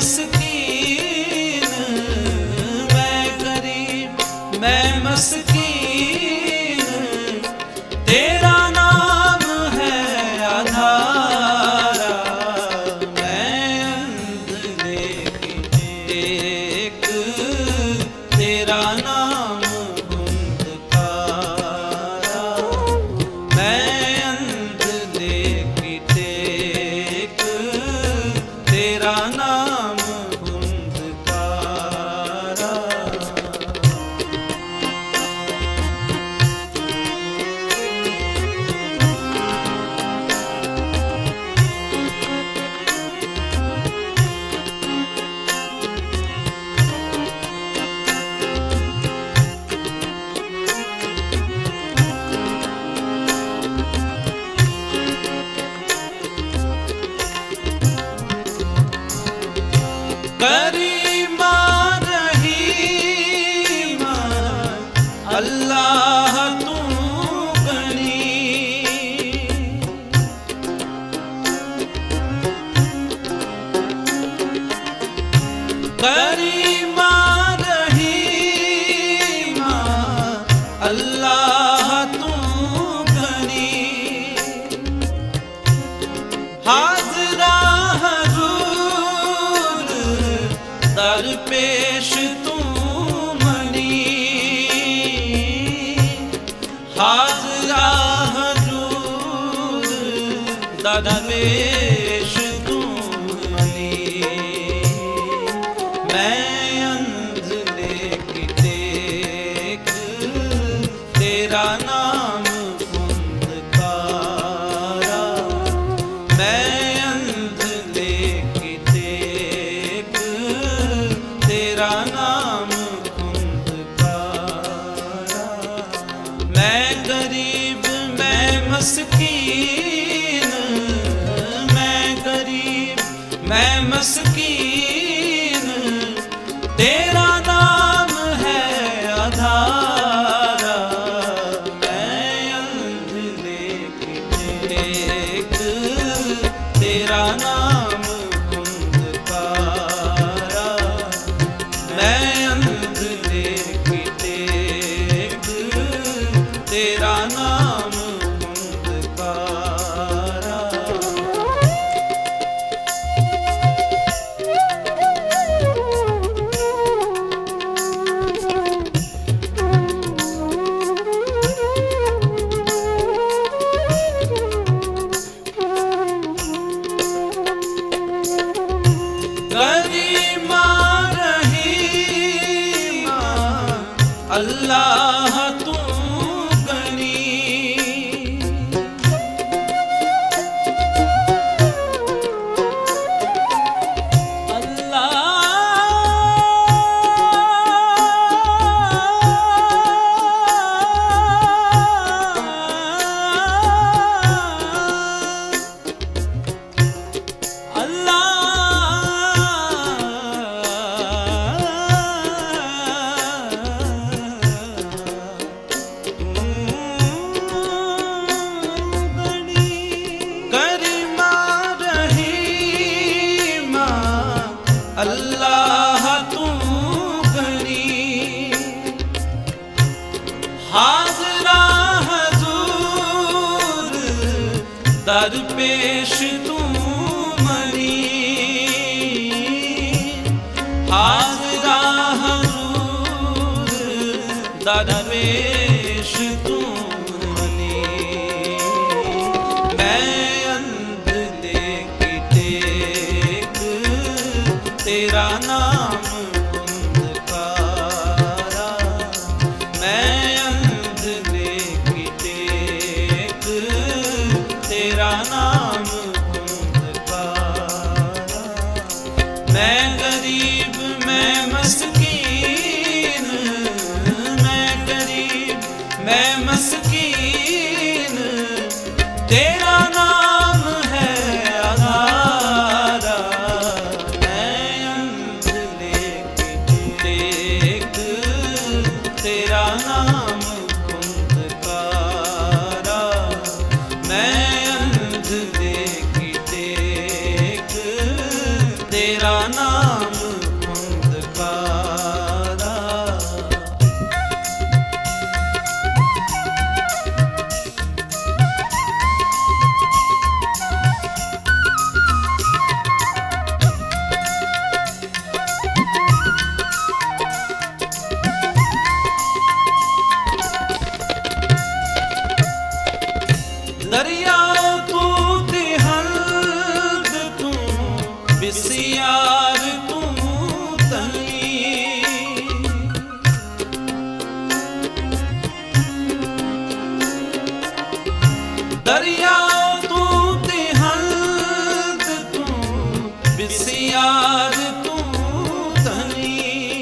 मस्कीन, मैं गरीब मैं मस्कीन, तेरा नाम है आधारा। मैं अंधे की टेक, तेरा नाम गुंधकारा। मैं अंधे की टेक, तेरा नाम गुंधकारा। करीमा रहीमा अल्लाह तू गनी, करीमा रहीमा अल्लाह तू गनी, हाज़रा दरपेश तू मनी, हाज़रा हजूर दरपेश तू मनी। मैं अंधे की टेक, तेरा नाम गुंधकारा। मैं अंधे की टेक, तेरा नाम गुंधकारा। मैं गरीब मैं मस्कीन, मैं गरीब मैं मस्कीन, तेरा नाम है आधारा। मैं अंधे की टेक, तेरा नाम गुंधकारा। मैं अंधे की टेक, तेरा नाम गुंधकारा। करीमा रहीमा अल्लाह तू गनी, अल्लाह तू गनी, हाज़रा हजूर दरपेश तू मनी, हाज़रा हजूर दरपेश तू मनी। मैं अंधे की टेक, तेरा नाम गुंधकारा। मैं अंधे की टेक, तेरा नाम गुंधकारा। मैं गरीब मैं मस्कीन, मैं गरीब मैं मस्कीन, तेरा नाम है आधारा। मैं अंधे की टेक, तेरा नाम गुंधकारा। मैं अंधे की टेक, तेरा नाम बिसियार तू तनी, दरिया तू तिहंद तू बिसियार तू तनी,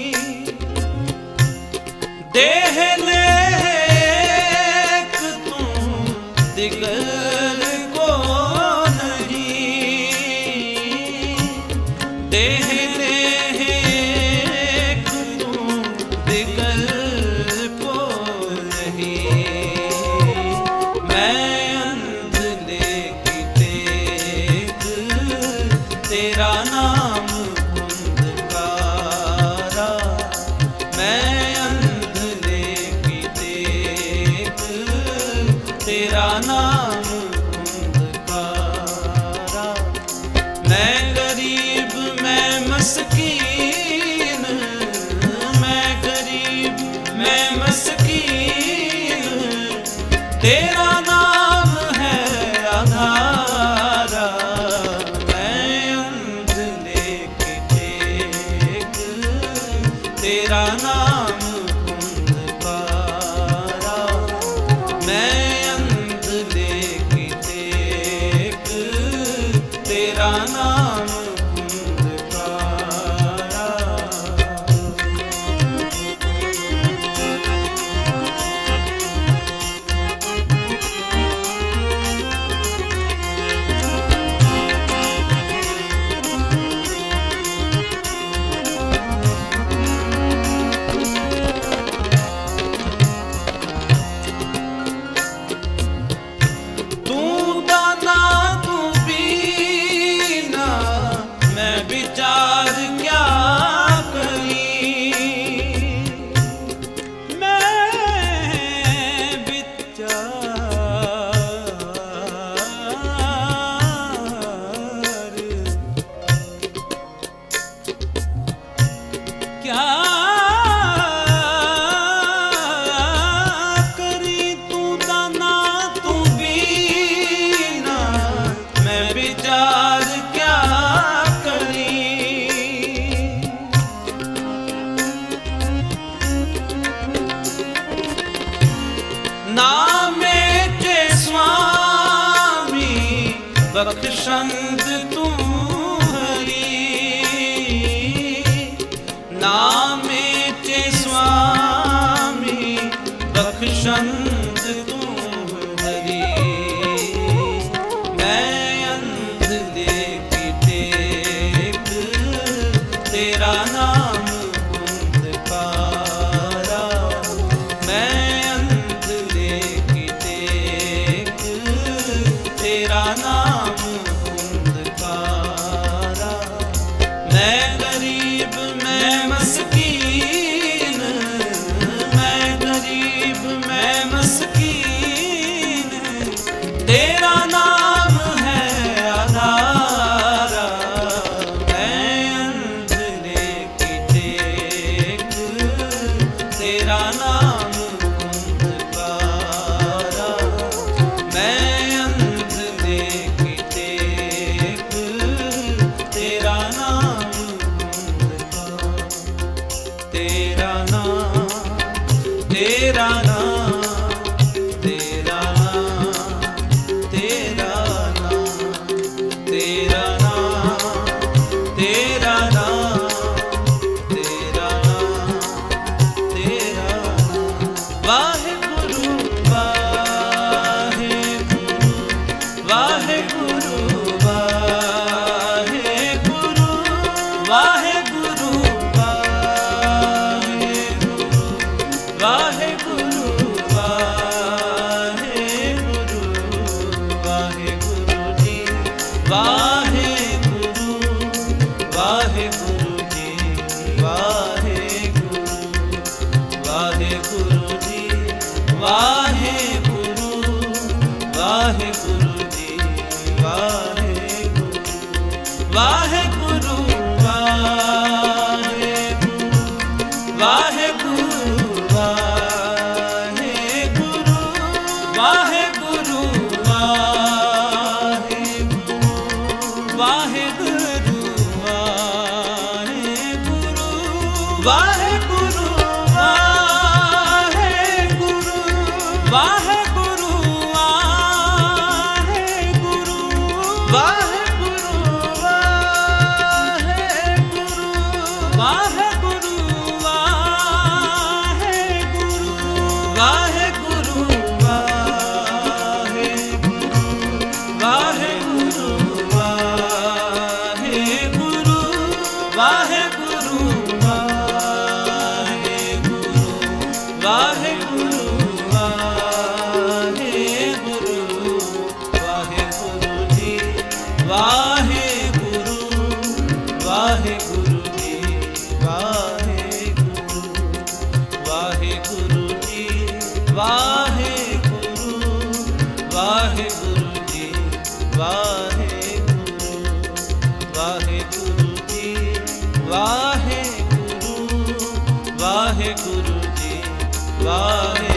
देह लेक तू दिगर को नहीं, देह लेक तू दिगर को नहीं। मैं अंध लेके टेक तेरा नाम धुंधकारा, मैं अंध लेके टेक तेरा नाम धुंधकारा। मैं गरीब मैं मस्कीन, मैं गरीब मैं मस्कीन, तेरा नाम है आधारा। मैं अंध लेके टेक तेरा नाम धुंधकारा, मैं अंध लेके टेक तेरा नाम धुंधकारा। तू दाना तू बीना, मैं विचार क्या करी, मैं विचार क्या करी। तू दाना तू बीना, मैं विचार क्या करी, नामे के स्वामी बख्शंद तू हरी, नामे के स्वामी बख्शंद तू हरी। मैं अंध लेके टेक तेरा नाम धुंधकारा, मैं अंध लेके टेक तेरा नाम धुंधकारा। मैं गरीब मैं मस्कीन, मैं गरीब मैं मस्कीन, तेरा नाम है आधारा। मैं अंध लेके टेक तेरा नाम धुंधकारा, मैं अंध लेके टेक तेरा नाम धुंधकारा। तेरा नाम तेरा नाम तेरा नाम तेरा नाम तेरा नाम तेरा नाम तेरा नाम तेरा नाम। वाहेगुरु वाहेगुरु वाहेगुरु वाहेगुरु वाहेगुरु वाहेगुरु वाहेगुरु वाहेगुरु जी वाहेगुरु वाहेगुरु जी वाहेगुरु वाहेगुरु जी वाहेगुरु वाहेगुरु जी वाहेगुरु वाहेगुरु वाहेगुरु ਵਾਹਿਗੁਰੂ ਵਾਹਿਗੁਰੂ ਵਾਹਿਗੁਰੂ ਵਾਹਿਗੁਰੂ ਵਾਹਿਗੁਰੂ ਵਾਹਿਗੁਰੂ ਵਾਹਿਗੁਰੂ ਵਾਹਿਗੁਰੂ ਵਾਹਿਗੁਰੂ ਵਾਹਿਗੁਰੂ ਵਾਹਿਗੁਰੂ ਵਾਹਿਗੁਰੂ ਵਾਹਿਗੁਰੂ ਜੀ ਵਾਹਿਗੁਰੂ ਵਾਹਿਗੁਰੂ ਜੀ ਵਾਹਿਗੁਰੂ ਵਾਹਿਗੁਰੂ ਜੀ ਵਾਹਿਗੁਰੂ ਵਾਹਿਗੁਰੂ ਜੀ ਵਾਹਿਗੁਰੂ ਵਾਹਿਗੁਰੂ ਜੀ ਵਾਹਿਗੁਰੂ